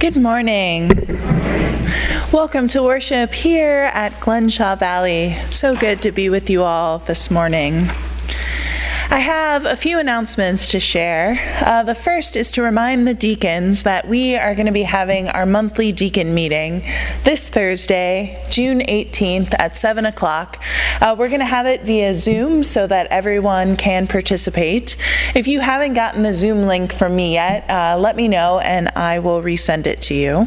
Good morning. Welcome to worship here at Glenshaw Valley. So good to be with you all this morning. I have a few announcements to share. The first is to remind the deacons that we are going to be having our monthly deacon meeting this Thursday, June 18th at 7 o'clock. We're going to have it via Zoom so that everyone can participate. If you haven't gotten the Zoom link from me yet, let me know and I will resend it to you.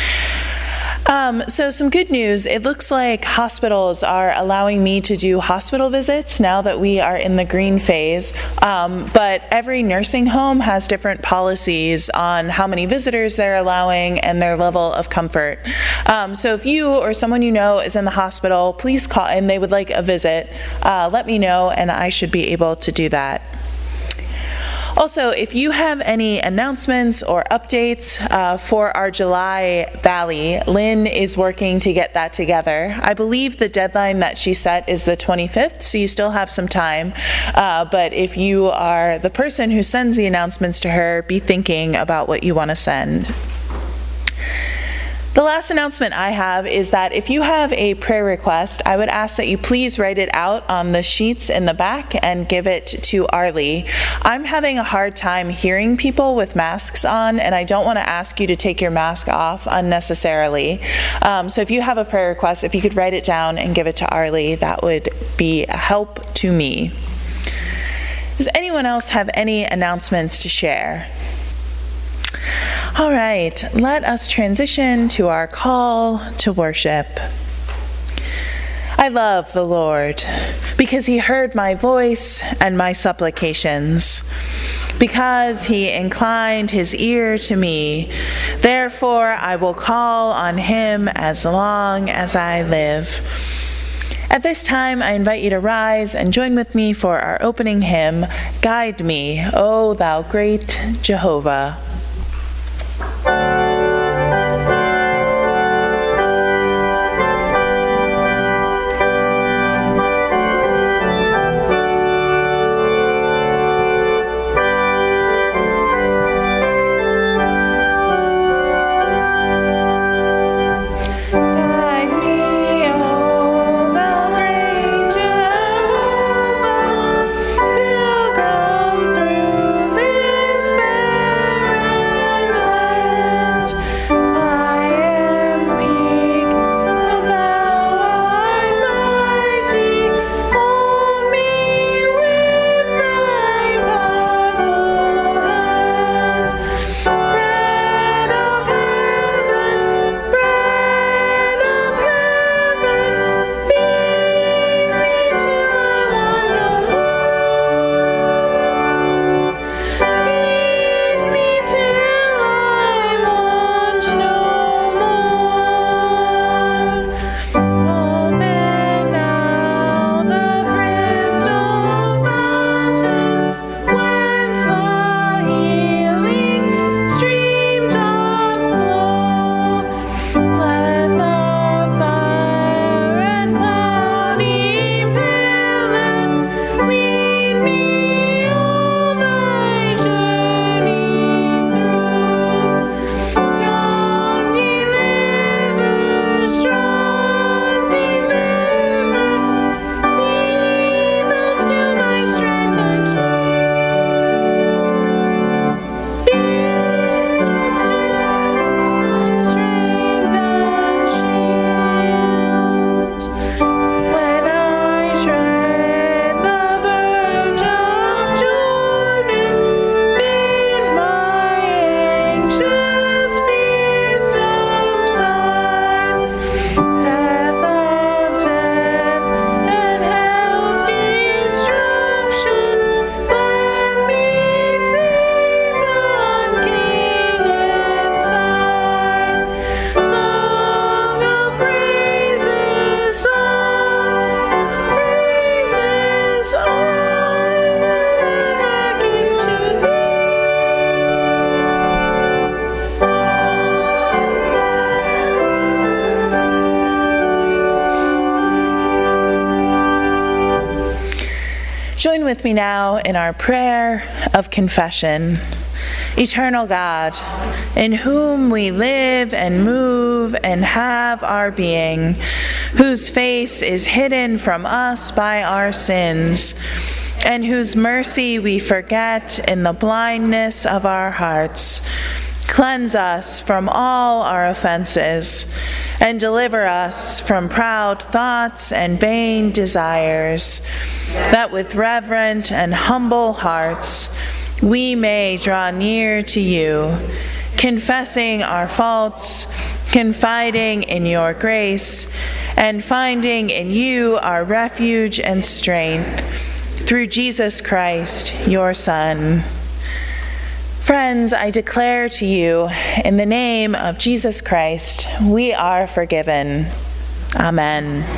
So some good news. It looks like hospitals are allowing me to do hospital visits now that we are in the green phase. But every nursing home has different policies on how many visitors they're allowing and their level of comfort. So if you or someone you know is in the hospital, please call and they would like a visit. Let me know and I should be able to do that. Also, if you have any announcements or updates for our July Valley, Lynn is working to get that together. I believe the deadline that she set is the 25th, so you still have some time. But if you are the person who sends the announcements to her, be thinking about what you want to send. The last announcement I have is that if you have a prayer request, I would ask that you please write it out on the sheets in the back and give it to Arlie. I'm having a hard time hearing people with masks on, and I don't want to ask you to take your mask off unnecessarily. So if you have a prayer request, if you could write it down and give it to Arlie, that would be a help to me. Does anyone else have any announcements to share? All right, let us transition to our call to worship. I love the Lord because he heard my voice and my supplications, because he inclined his ear to me. Therefore, I will call on him as long as I live. At this time, I invite you to rise and join with me for our opening hymn, Guide Me, O Thou Great Jehovah. Join with me now in our prayer of confession. Eternal God, in whom we live and move and have our being, whose face is hidden from us by our sins, and whose mercy we forget in the blindness of our hearts. Cleanse us from all our offenses, and deliver us from proud thoughts and vain desires, that with reverent and humble hearts we may draw near to you, confessing our faults, confiding in your grace, and finding in you our refuge and strength, through Jesus Christ, your Son. Friends, I declare to you, in the name of Jesus Christ, we are forgiven. Amen.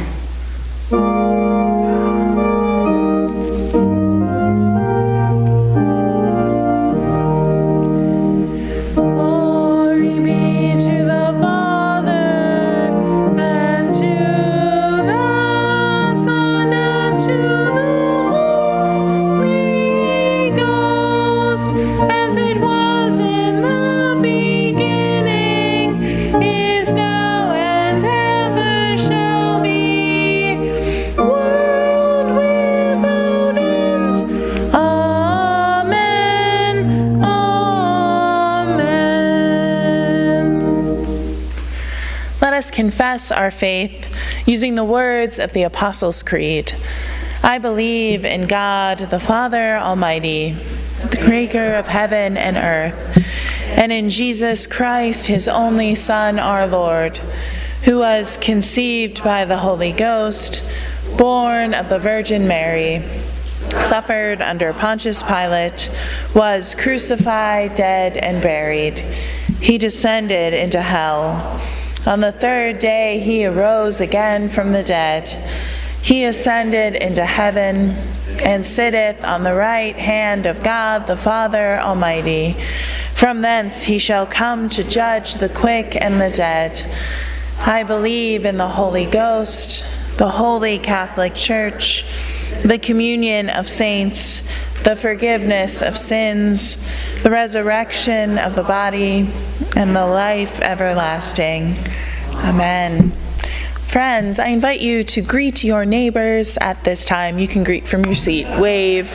Let us confess our faith using the words of the Apostles' Creed. I believe in God, the Father Almighty, the Maker of heaven and earth, and in Jesus Christ, his only Son, our Lord, who was conceived by the Holy Ghost, born of the Virgin Mary, suffered under Pontius Pilate, was crucified, dead, and buried. He descended into hell. On the third day he arose again from the dead. He ascended into heaven and sitteth on the right hand of God the Father Almighty. From thence he shall come to judge the quick and the dead. I believe in the Holy Ghost, the Holy Catholic Church, the communion of saints, the forgiveness of sins, the resurrection of the body, and the life everlasting. Amen. Friends, I invite you to greet your neighbors at this time. You can greet from your seat. Wave.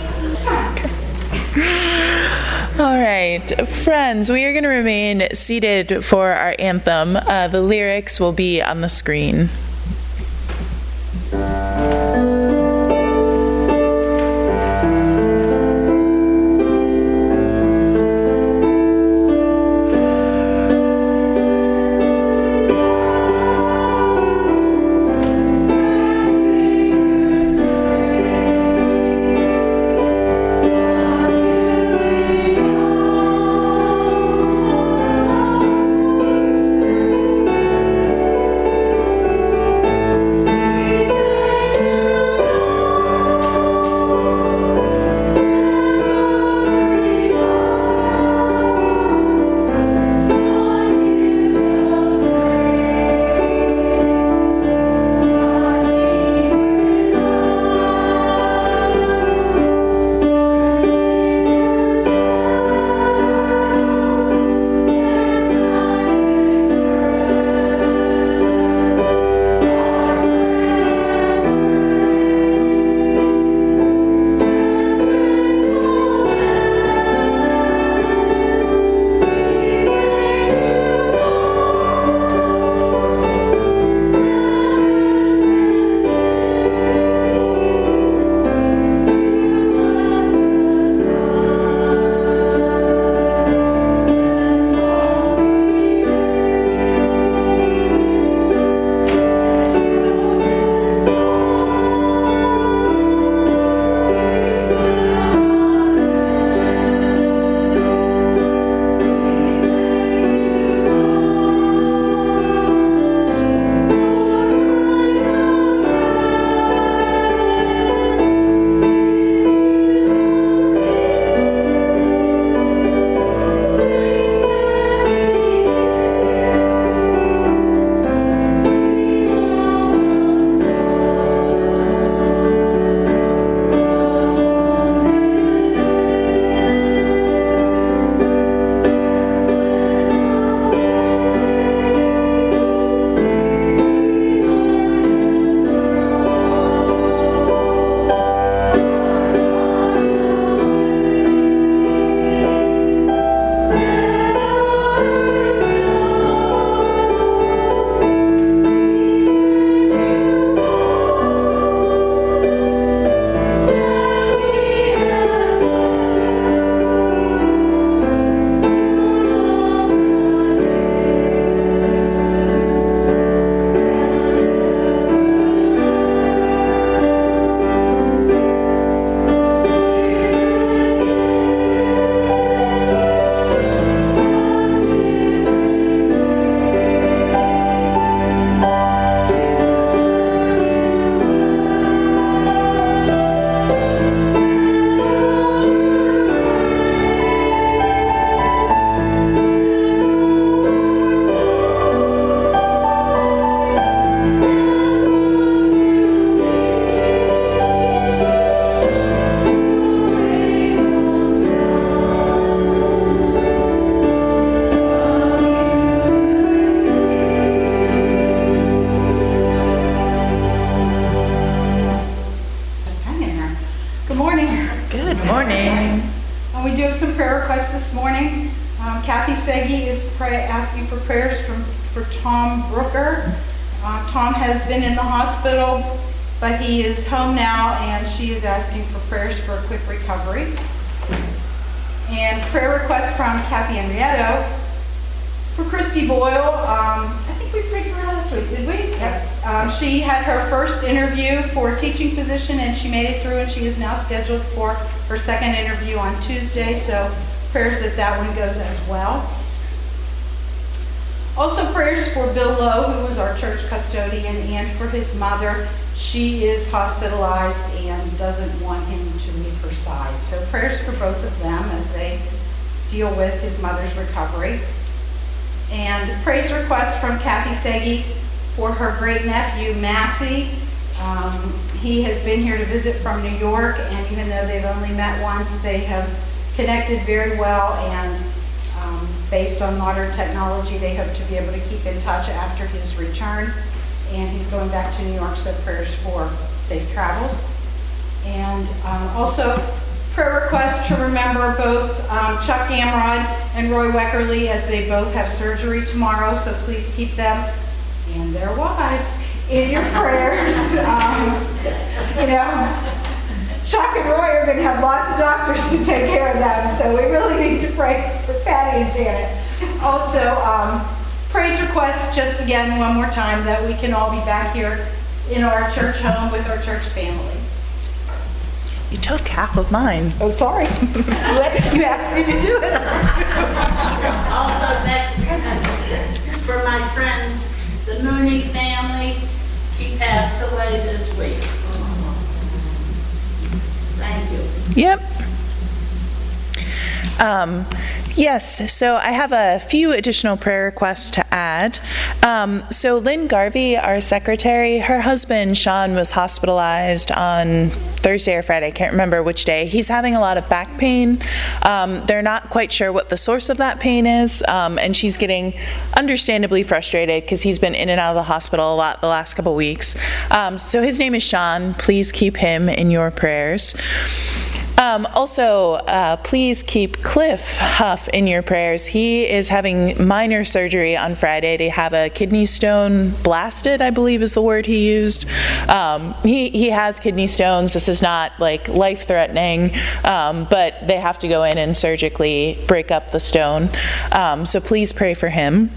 All right, friends, we are going to remain seated for our anthem. The lyrics will be on the screen. some prayer requests this morning. Kathy Segi is asking for prayers for Tom Brooker. Tom has been in the hospital, but he is home now, and she is asking for prayers for a quick recovery. And prayer request from Kathy Henrietto for Christy Boyle. I think we prayed for her last week, did we? Yep. She had her first interview for a teaching position, and she made it through, and she is now scheduled for her second interview on Tuesday, so prayers that one goes as well. Also prayers for Bill Lowe, who was our church custodian, and for his mother. She is hospitalized and doesn't want him to leave her side. So prayers for both of them as they deal with his mother's recovery. And praise request from Kathy Segi for her great nephew, Massey. He has been here to visit from New York, and even though they've only met once, they have connected very well, and based on modern technology, they hope to be able to keep in touch after his return. And he's going back to New York, so prayers for safe travels. And also prayer request to remember both Chuck Amrod and Roy Weckerly, as they both have surgery tomorrow, so please keep them and their wives in your prayers. Chuck and Roy are going to have lots of doctors to take care of them, so we really need to pray for Patty and Janet. Also, praise request, just again, one more time, that we can all be back here in our church home with our church family. You took half of mine. Oh, sorry. You asked me to do it. Also, for my friend, the Mooney family, she passed away this week. Thank you. Yep. Yes, so I have a few additional prayer requests to add. So Lynn Garvey, our secretary, her husband Sean was hospitalized on Thursday or Friday, I can't remember which day. He's having a lot of back pain. They're not quite sure what the source of that pain is, and she's getting understandably frustrated because he's been in and out of the hospital a lot the last couple weeks. So his name is Sean. Please keep him in your prayers. Also, please keep Cliff Huff in your prayers. He is having minor surgery on Friday to have a kidney stone blasted, I believe is the word he used. He has kidney stones. This is not like life-threatening, but they have to go in and surgically break up the stone. So please pray for him.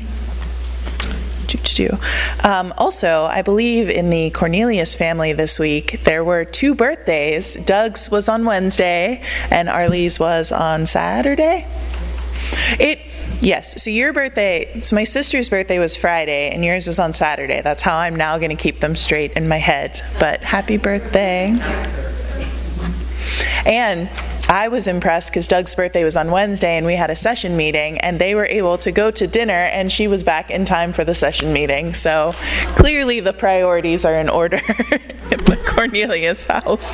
Also, I believe in the Cornelius family this week, there were 2 birthdays. Doug's was on Wednesday, and Arlie's was on Saturday. Yes, so your birthday, so my sister's birthday was Friday, and yours was on Saturday. That's how I'm now going to keep them straight in my head. But happy birthday. And I was impressed because Doug's birthday was on Wednesday and we had a session meeting, and they were able to go to dinner and she was back in time for the session meeting. So clearly the priorities are in order in the Cornelius house.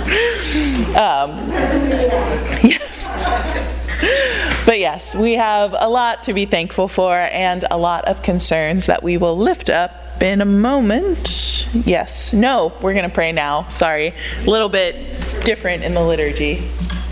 Yes. But yes, we have a lot to be thankful for and a lot of concerns that we will lift up in a moment. Yes. No, we're going to pray now. Sorry. A little bit different in the liturgy.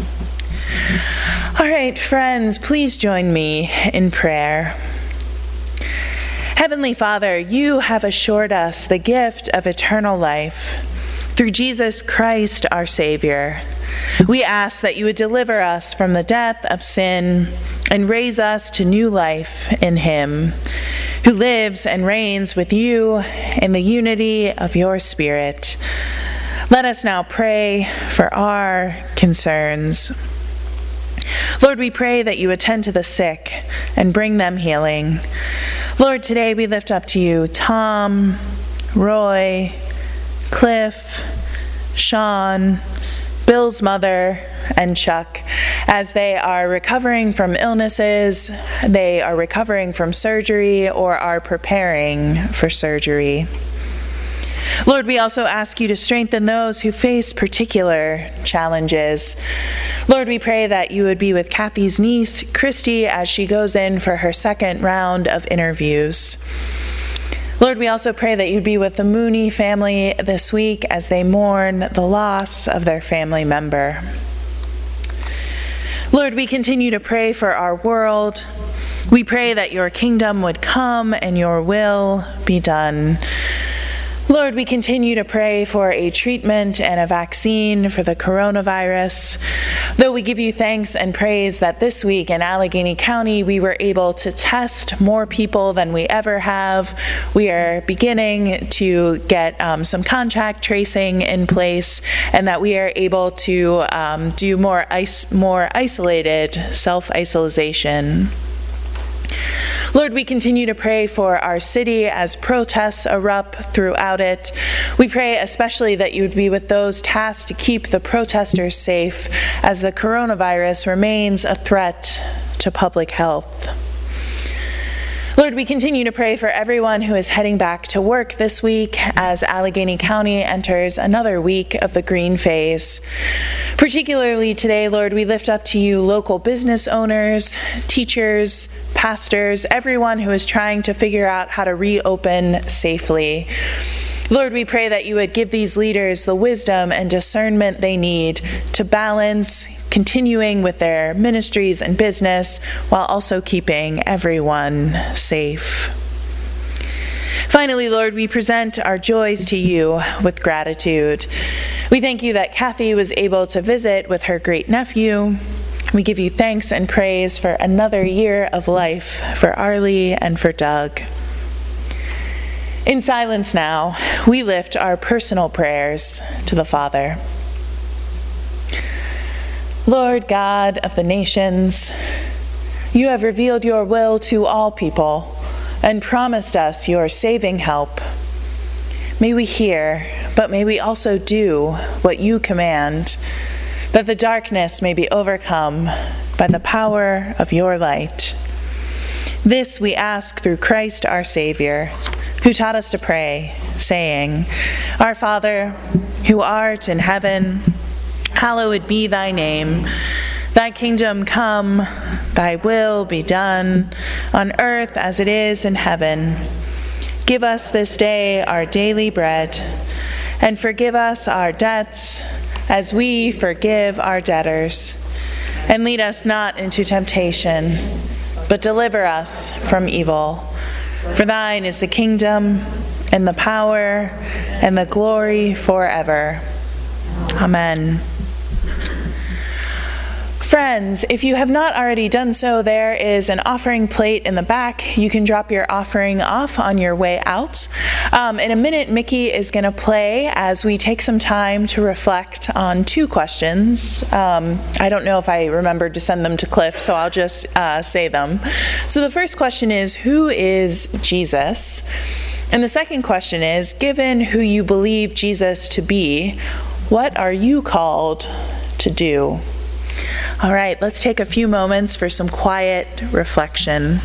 All right, friends, please join me in prayer. Heavenly Father, you have assured us the gift of eternal life through Jesus Christ, our Savior. We ask that you would deliver us from the death of sin and raise us to new life in him, who lives and reigns with you in the unity of your Spirit. Let us now pray for our concerns. Lord, we pray that you attend to the sick and bring them healing. Lord, today we lift up to you Tom, Roy, Cliff, Sean, Bill's mother, and Chuck, as they are recovering from illnesses, they are recovering from surgery, or are preparing for surgery. Lord, we also ask you to strengthen those who face particular challenges. Lord, we pray that you would be with Kathy's niece, Christy, as she goes in for her second round of interviews. Lord, we also pray that you'd be with the Mooney family this week as they mourn the loss of their family member. Lord, we continue to pray for our world. We pray that your kingdom would come and your will be done. Lord, we continue to pray for a treatment and a vaccine for the coronavirus. Though we give you thanks and praise that this week in Allegheny County, we were able to test more people than we ever have. We are beginning to get some contact tracing in place, and that we are able to do more isolated self-isolation. Lord, we continue to pray for our city as protests erupt throughout it. We pray especially that you would be with those tasked to keep the protesters safe as the coronavirus remains a threat to public health. Lord, we continue to pray for everyone who is heading back to work this week as Allegheny County enters another week of the green phase. Particularly today, Lord, we lift up to you local business owners, teachers, pastors, everyone who is trying to figure out how to reopen safely. Lord, we pray that you would give these leaders the wisdom and discernment they need to balance continuing with their ministries and business while also keeping everyone safe. Finally, Lord, we present our joys to you with gratitude. We thank you that Kathy was able to visit with her great-nephew. We give you thanks and praise for another year of life for Arlie and for Doug. In silence now, we lift our personal prayers to the Father. Lord God of the nations, you have revealed your will to all people and promised us your saving help. May we hear, but may we also do what you command, that the darkness may be overcome by the power of your light. This we ask through Christ our Savior, who taught us to pray, saying, Our Father, who art in heaven, hallowed be thy name. Thy kingdom come, thy will be done, on earth as it is in heaven. Give us this day our daily bread, and forgive us our debts, as we forgive our debtors. And lead us not into temptation, but deliver us from evil. For thine is the kingdom, and the power, and the glory forever. Amen. Friends, if you have not already done so, there is an offering plate in the back. You can drop your offering off on your way out. In a minute, Mickey is going to play as we take some time to reflect on two questions. I don't know if I remembered to send them to Cliff, so I'll just say them. So the first question is, who is Jesus? And the second question is, given who you believe Jesus to be, what are you called to do? All right, let's take a few moments for some quiet reflection.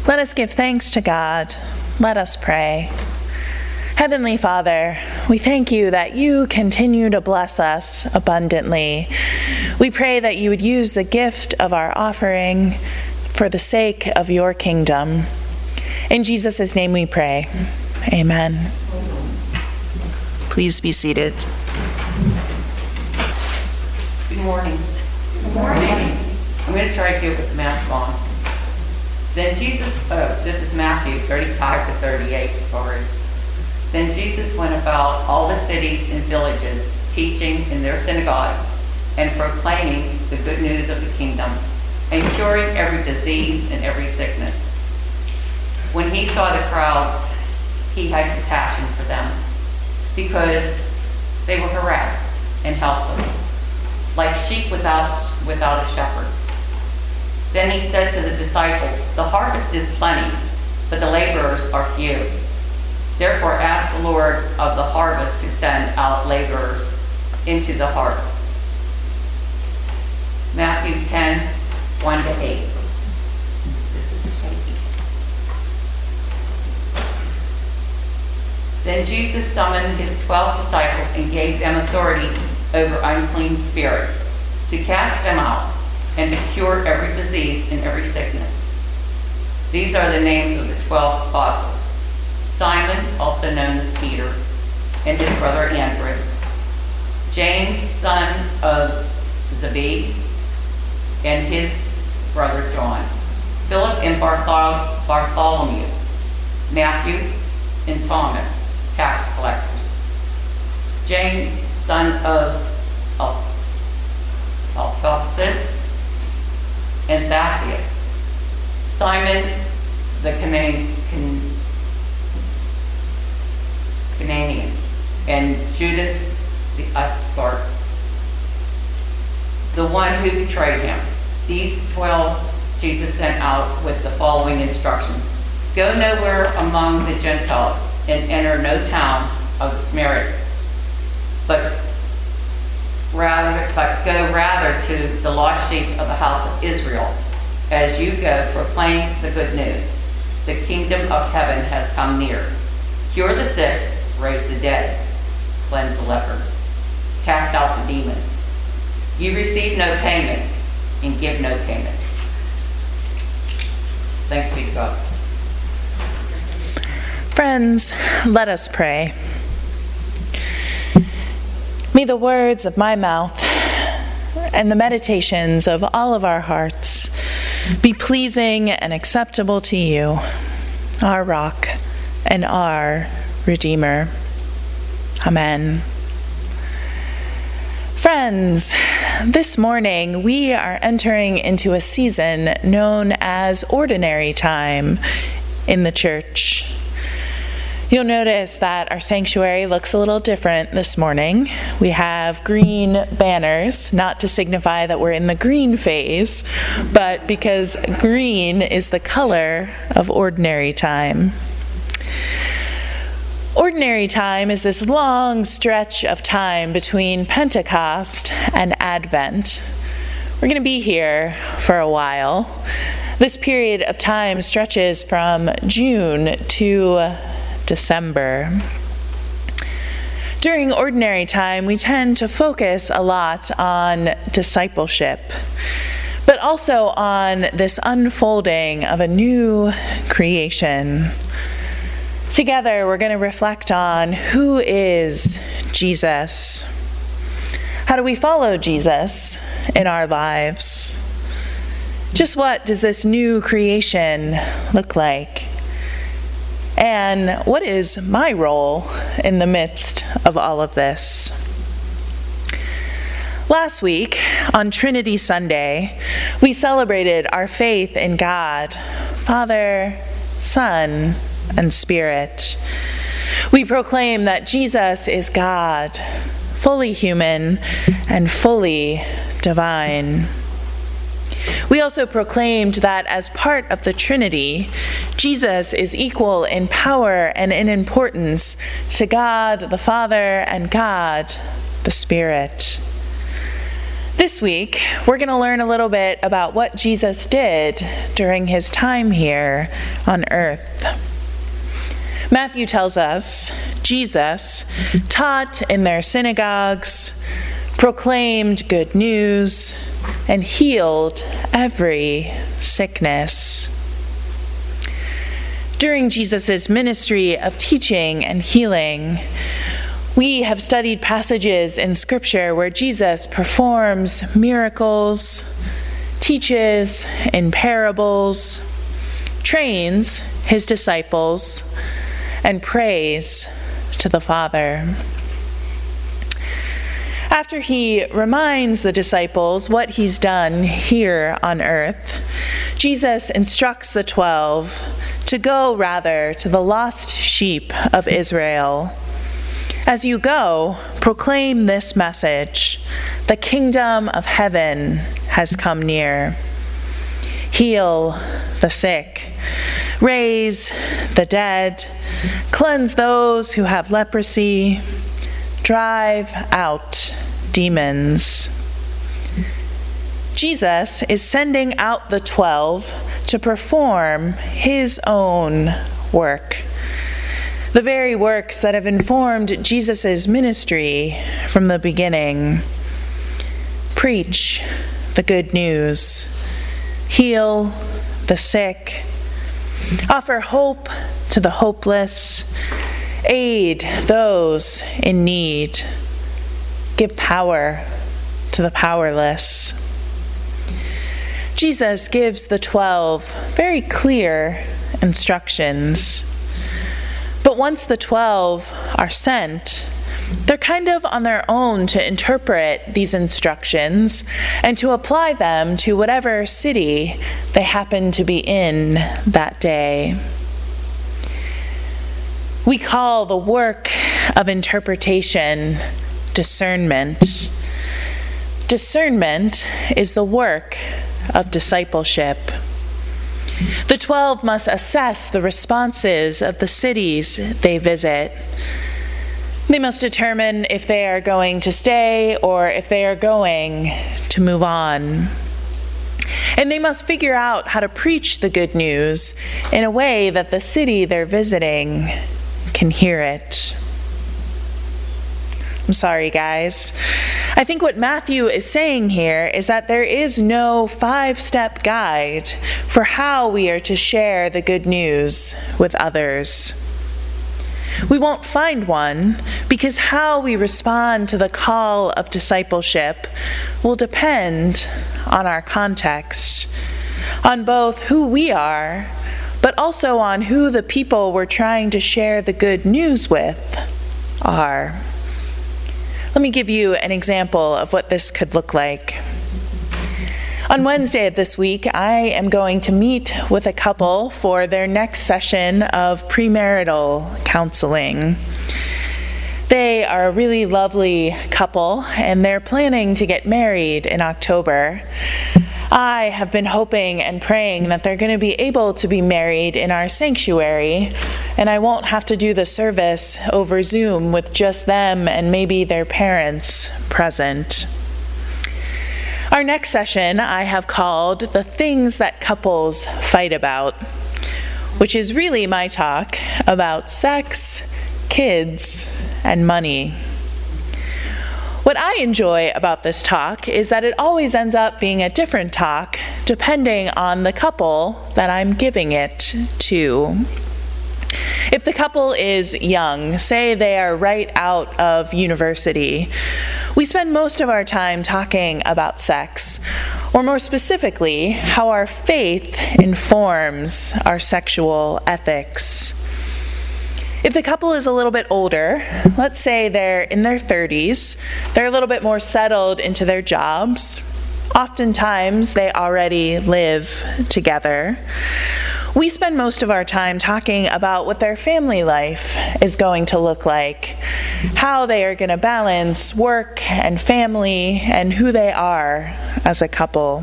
Let us give thanks to God. Let us pray. Heavenly Father, we thank you that you continue to bless us abundantly. We pray that you would use the gift of our offering for the sake of your kingdom. In Jesus' name we pray. Amen. Please be seated. Good morning. Good morning. I'm going to try to do it with the mask on. Then Jesus, this is Matthew 35 to 38, sorry. Then Jesus went about all the cities and villages, teaching in their synagogues and proclaiming the good news of the kingdom and curing every disease and every sickness. When he saw the crowds, he had compassion for them because they were harassed and helpless, like sheep without a shepherd. Then he said to the disciples, "The harvest is plenty, but the laborers are few. Therefore ask the Lord of the harvest to send out laborers into the harvest." Matthew 10, 1 to 8. This is shaky. Then Jesus summoned his 12 disciples and gave them authority over unclean spirits, to cast them out, and to cure every disease and every sickness. These are the names of the 12 apostles: Simon, also known as Peter, and his brother Andrew, James, son of Zebedee, and his brother John, Philip and Bartholomew, Matthew and Thomas, tax collectors, James, son of Alphaeus and Thaddeus, Simon the Cananaean, and Judas the Iscariot, the one who betrayed him. These 12 Jesus sent out with the following instructions: Go nowhere among the Gentiles and enter no town of Samaria, but go rather to the lost sheep of the house of Israel. As you go, proclaim the good news. The kingdom of heaven has come near. Cure the sick, raise the dead, cleanse the lepers, cast out the demons. You receive no payment and give no payment. Thanks be to God. Friends, let us pray. May the words of my mouth and the meditations of all of our hearts be pleasing and acceptable to you, our rock and our Redeemer. Amen. Friends, this morning we are entering into a season known as ordinary time in the church. You'll notice that our sanctuary looks a little different this morning. We have green banners, not to signify that we're in the green phase, but because green is the color of ordinary time. Ordinary time is this long stretch of time between Pentecost and Advent. We're going to be here for a while. This period of time stretches from June to December. During ordinary time, we tend to focus a lot on discipleship, but also on this unfolding of a new creation. Together, we're going to reflect on who is Jesus. How do we follow Jesus in our lives? Just what does this new creation look like? And what is my role in the midst of all of this? Last week, on Trinity Sunday, we celebrated our faith in God, Father, Son, and Spirit. We proclaim that Jesus is God, fully human and fully divine. We also proclaimed that as part of the Trinity, Jesus is equal in power and in importance to God the Father and God the Spirit. This week, we're going to learn a little bit about what Jesus did during his time here on earth. Matthew tells us Jesus taught in their synagogues, proclaimed good news, and healed every sickness. During Jesus' ministry of teaching and healing, we have studied passages in Scripture where Jesus performs miracles, teaches in parables, trains his disciples, and prays to the Father. After he reminds the disciples what he's done here on earth, Jesus instructs the 12 to go rather to the lost sheep of Israel. As you go, proclaim this message: the kingdom of heaven has come near. Heal the sick, raise the dead, cleanse those who have leprosy, drive out demons. Jesus is sending out the 12 to perform his own work. The very works that have informed Jesus' ministry from the beginning. Preach the good news, heal the sick, offer hope to the hopeless, aid those in need, give power to the powerless. Jesus gives the 12 very clear instructions. But once the 12 are sent, they're kind of on their own to interpret these instructions and to apply them to whatever city they happen to be in that day. We call the work of interpretation discernment. Discernment is the work of discipleship. The 12 must assess the responses of the cities they visit. They must determine if they are going to stay or if they are going to move on. And they must figure out how to preach the good news in a way that the city they're visiting can hear it. I'm sorry, guys. I think what Matthew is saying here is that there is no 5-step guide for how we are to share the good news with others. We won't find one because how we respond to the call of discipleship will depend on our context, on both who we are, but also on who the people we're trying to share the good news with are. Let me give you an example of what this could look like. On Wednesday of this week, I am going to meet with a couple for their next session of premarital counseling. They are a really lovely couple, and they're planning to get married in October. I have been hoping and praying that they're going to be able to be married in our sanctuary, and I won't have to do the service over Zoom with just them and maybe their parents present. Our next session I have called The Things That Couples Fight About, which is really my talk about sex, kids, and money. What I enjoy about this talk is that it always ends up being a different talk depending on the couple that I'm giving it to. If the couple is young, say they are right out of university, we spend most of our time talking about sex, or more specifically, how our faith informs our sexual ethics. If the couple is a little bit older, let's say they're in their 30s, they're a little bit more settled into their jobs. Oftentimes, they already live together. We spend most of our time talking about what their family life is going to look like, how they are going to balance work and family, and who they are as a couple.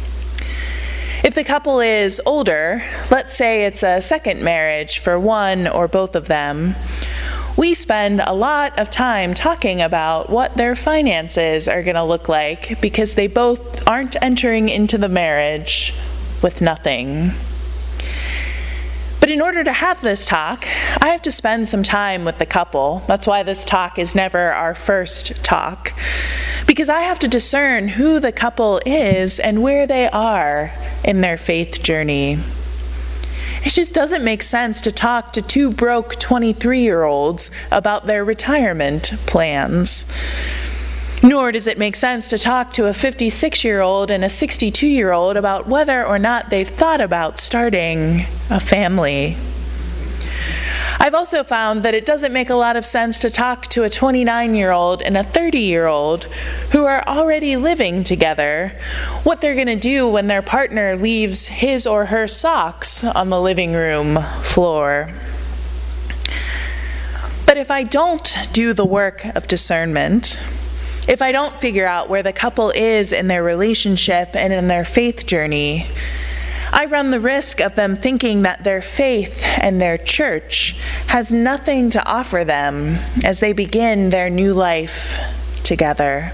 If the couple is older, let's say it's a second marriage for one or both of them, We spend a lot of time talking about what their finances are going to look like because they both aren't entering into the marriage with nothing. But in order to have this talk, I have to spend some time with the couple. That's why this talk is never our first talk, because I have to discern who the couple is and where they are in their faith journey. It just doesn't make sense to talk to two broke 23-year-olds about their retirement plans. Nor does it make sense to talk to a 56-year-old and a 62-year-old about whether or not they've thought about starting a family. I've also found that it doesn't make a lot of sense to talk to a 29-year-old and a 30-year-old who are already living together what they're going to do when their partner leaves his or her socks on the living room floor. But if I don't do the work of discernment, if I don't figure out where the couple is in their relationship and in their faith journey, I run the risk of them thinking that their faith and their church has nothing to offer them as they begin their new life together.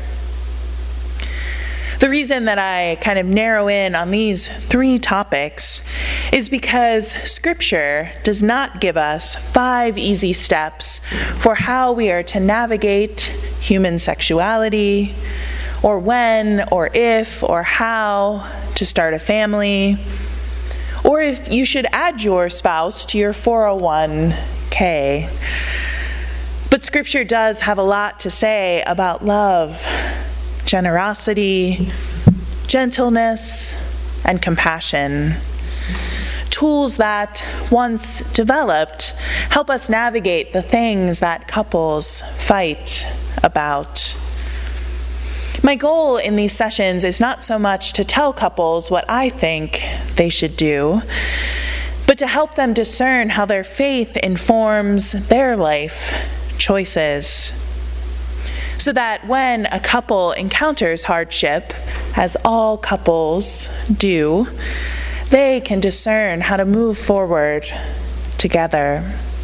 The reason that I kind of narrow in on these three topics is because Scripture does not give us 5 easy steps for how we are to navigate human sexuality, or when, or if, or how to start a family, or if you should add your spouse to your 401k. But Scripture does have a lot to say about love, generosity, gentleness, and compassion. Tools that, once developed, help us navigate the things that couples fight about. My goal in these sessions is not so much to tell couples what I think they should do, but to help them discern how their faith informs their life choices, so that when a couple encounters hardship, as all couples do, they can discern how to move forward together.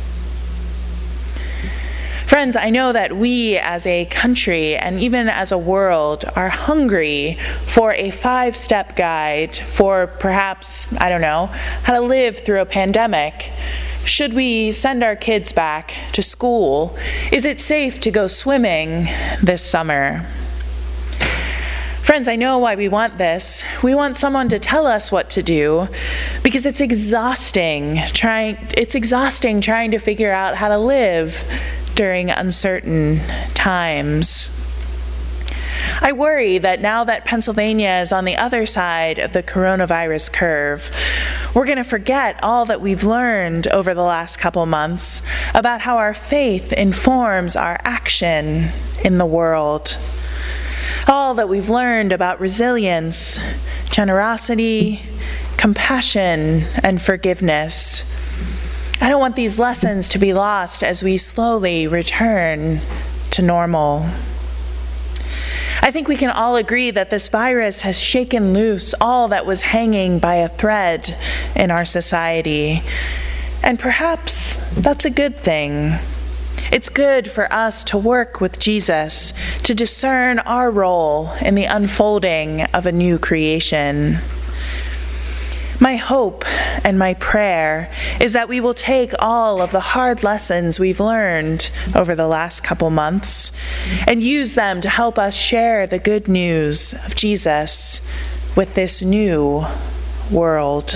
Friends, I know that we as a country and even as a world are hungry for a 5-step guide for perhaps, how to live through a pandemic. Should we send our kids back to school? Is it safe to go swimming this summer? Friends, I know why we want this. We want someone to tell us what to do because it's exhausting trying to figure out how to live during uncertain times. I worry that now that Pennsylvania is on the other side of the coronavirus curve, we're going to forget all that we've learned over the last couple months about how our faith informs our action in the world. All that we've learned about resilience, generosity, compassion, and forgiveness. I don't want these lessons to be lost as we slowly return to normal. I think we can all agree that this virus has shaken loose all that was hanging by a thread in our society. And perhaps that's a good thing. It's good for us to work with Jesus to discern our role in the unfolding of a new creation. My hope and my prayer is that we will take all of the hard lessons we've learned over the last couple months and use them to help us share the good news of Jesus with this new world.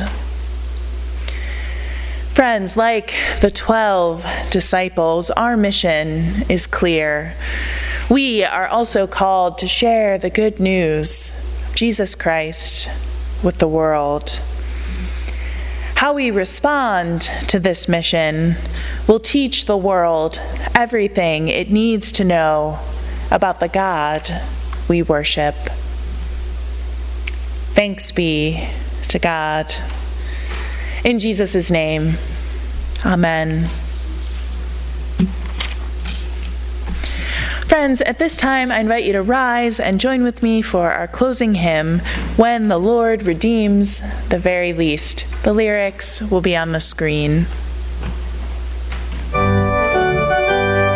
Friends, like the 12 disciples, our mission is clear. We are also called to share the good news of Jesus Christ with the world. How we respond to this mission will teach the world everything it needs to know about the God we worship. Thanks be to God. In Jesus' name, amen. Friends, at this time, I invite you to rise and join with me for our closing hymn, When the Lord Redeems the Very Least. The lyrics will be on the screen.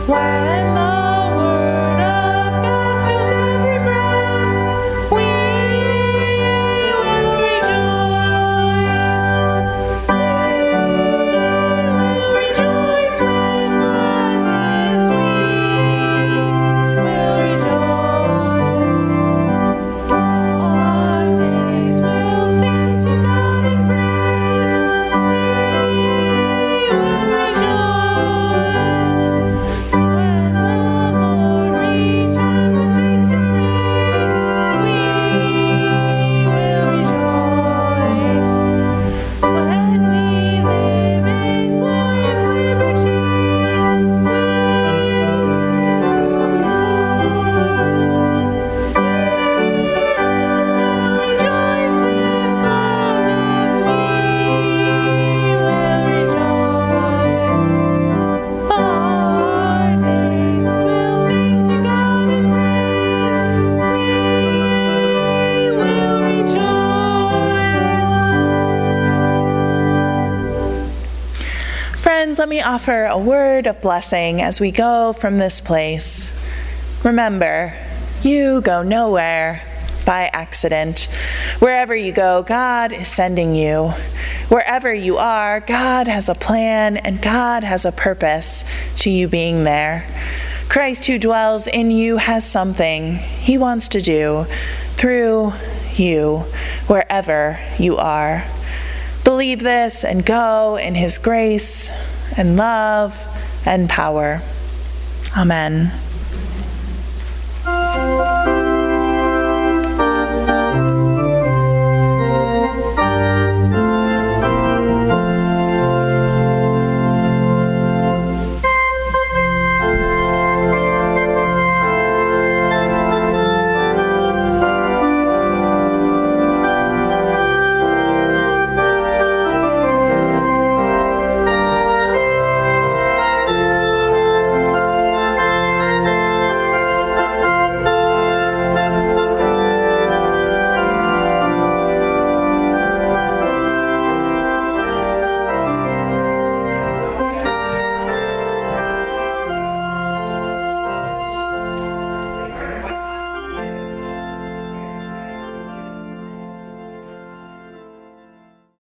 When the word of God fills every breath, we will rejoice. We will rejoice with gladness. We will rejoice. Our days will sing to God in praise. We will rejoice. When the Lord returns in victory, we will rejoice. When we live in glorious liberty, we will rejoice with gladness. We will rejoice. Our days will sing to God in praise. We will rejoice. Friends, let me offer a word of blessing as we go from this place. Remember, you go nowhere by accident. Wherever you go, God is sending you. Wherever you are, God has a plan and God has a purpose to you being there. Christ who dwells in you has something he wants to do through you, wherever you are. Believe this and go in his grace and love and power. Amen.